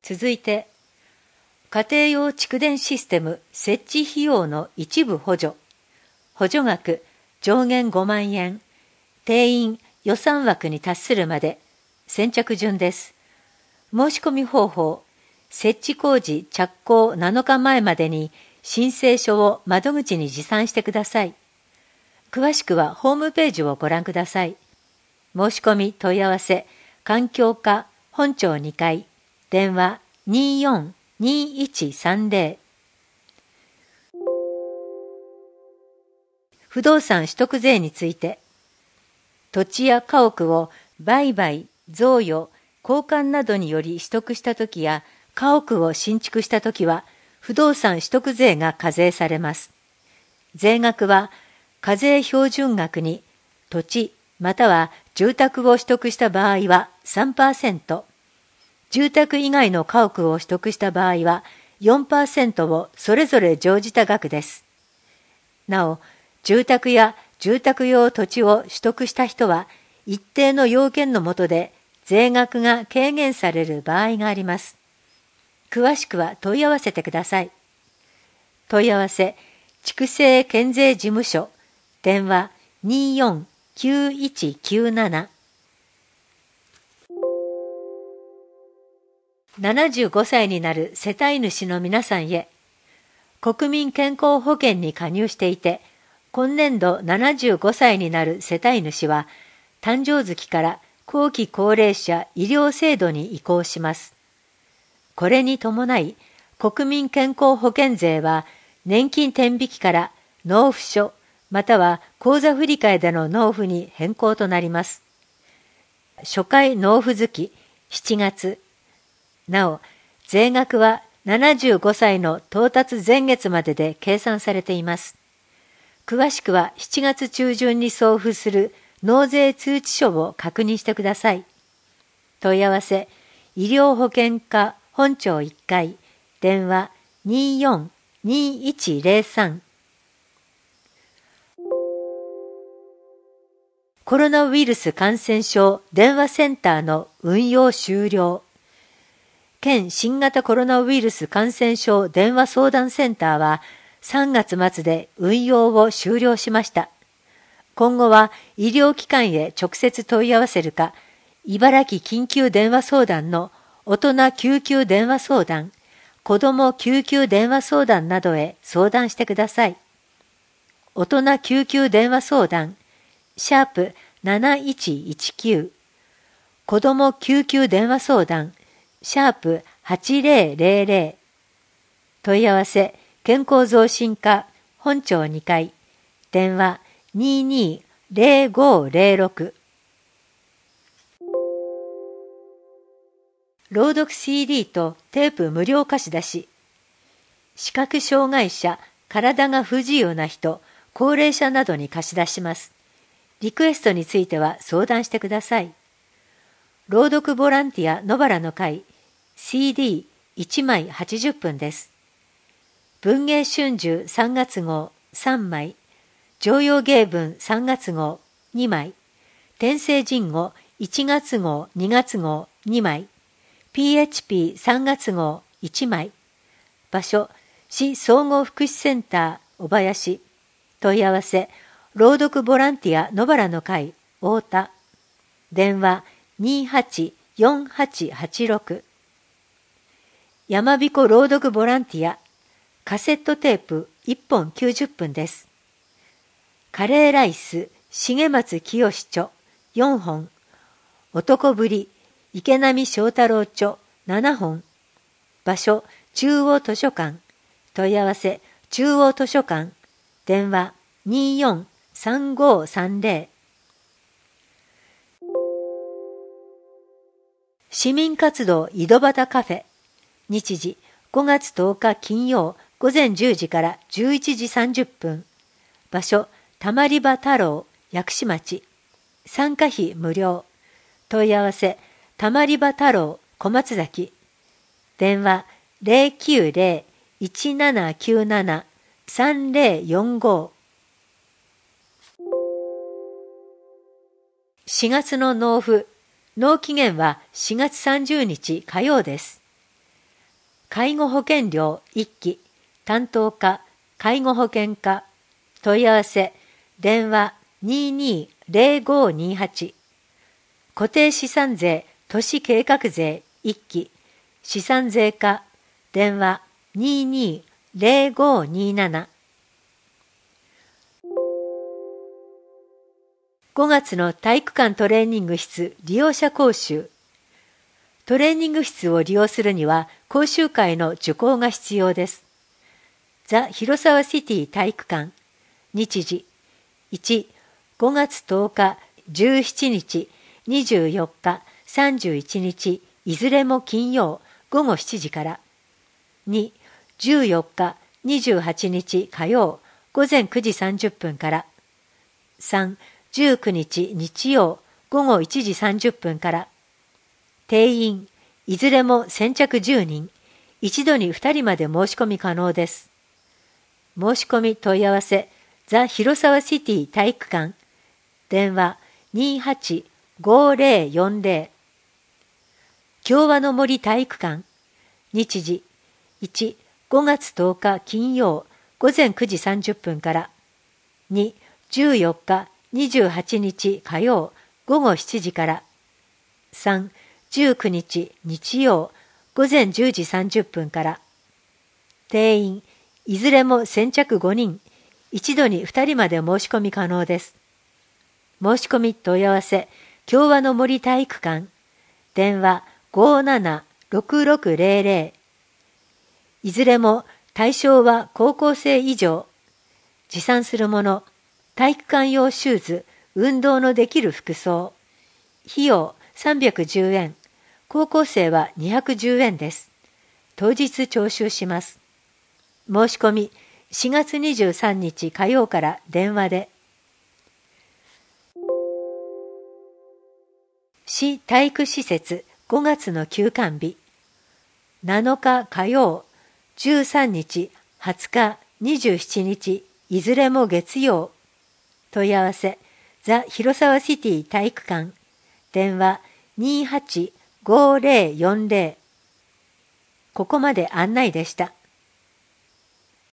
続いて、家庭用蓄電システム設置費用の一部補助。補助額上限5万円。定員予算枠に達するまで。先着順です。申し込み方法。設置工事着工7日前までに申請書を窓口に持参してください。詳しくはホームページをご覧ください。申し込み問い合わせ、環境課本庁2階、電話24-2130。不動産取得税について、土地や家屋を売買、贈与、交換などにより取得したときや、家屋を新築したときは、不動産取得税が課税されます。税額は、課税標準額に土地または住宅を取得した場合は 3%、住宅以外の家屋を取得した場合は 4% をそれぞれ乗じた額です。なお、住宅や住宅用土地を取得した人は一定の要件の下で税額が軽減される場合があります。詳しくは問い合わせてください。問い合わせ、筑西県税事務所、電話24-9197。75歳になる世帯主の皆さんへ、国民健康保険に加入していて、今年度75歳になる世帯主は、誕生月から後期高齢者医療制度に移行します。これに伴い、国民健康保険税は、年金天引きから納付書、または口座振替での納付に変更となります。初回納付月7月。なお、税額は75歳の到達前月までで計算されています。詳しくは7月中旬に送付する納税通知書を確認してください。問い合わせ、医療保険課本庁1階、電話24-2103。コロナウイルス感染症電話センターの運用終了。県新型コロナウイルス感染症電話相談センターは3月末で運用を終了しました。今後は医療機関へ直接問い合わせるか、茨城緊急電話相談の大人救急電話相談、子ども救急電話相談などへ相談してください。大人救急電話相談、#7119、子ども救急電話相談、#8000、問い合わせ、健康増進課、本庁2階、電話220506。朗読 CD とテープ無料貸し出し。視覚障害者、体が不自由な人、高齢者などに貸し出します。リクエストについては相談してください。朗読ボランティア野原の会、CD1 枚80分です。文藝春秋3月号3枚、常陽芸文3月号2枚、天聖人語1月号2月号2枚、PHP3 月号1枚。場所、市総合福祉センター小林。問い合わせ、朗読ボランティア野原の会太田。電話284886。やまびこ朗読ボランティア、カセットテープ1本90分です。カレーライス重松清著4本、男ぶり池波正太郎著7本。場所、中央図書館。問い合わせ、中央図書館。電話24-3530。市民活動井戸端カフェ。日時5月10日金曜午前10時から11時30分。場所、たまり場太郎薬師町。参加費無料。問い合わせ、たまり場太郎小松崎。電話090-1797-3045。4月の納付。納期限は4月30日火曜です。 介護保険料1期、担当課、介護保険課、問い合わせ、電話220528、固定資産税都市計画税1期、資産税課、電話220527。5月の体育館トレーニング室利用者講習。トレーニング室を利用するには講習会の受講が必要です。ザ・広沢シティ体育館。日時。1、5月10日、17日、24日、31日、いずれも金曜午後7時から。2、14日、28日火曜午前9時30分から。3、19日日曜午後1時30分から。定員、いずれも先着10人、一度に2人まで申し込み可能です。申し込み問い合わせ、ザ・広沢シティ体育館。電話285040。共和の森体育館。日時。1、5月10日金曜午前9時30分から。2、14日28日火曜午後7時から。3、19日日曜午前10時30分から。定員、いずれも先着5人、一度に2人まで申し込み可能です。申し込み問い合わせ、共和の森体育館。電話576600。いずれも対象は高校生以上。持参するもの、体育館用シューズ、運動のできる服装。費用310円。高校生は210円です。当日徴収します。申し込み4月23日火曜から電話で。市体育施設5月の休館日。7日火曜、13日、20日、27日、いずれも月曜。問い合わせ、ザ・広沢シティ体育館。電話285040。ここまで案内でした。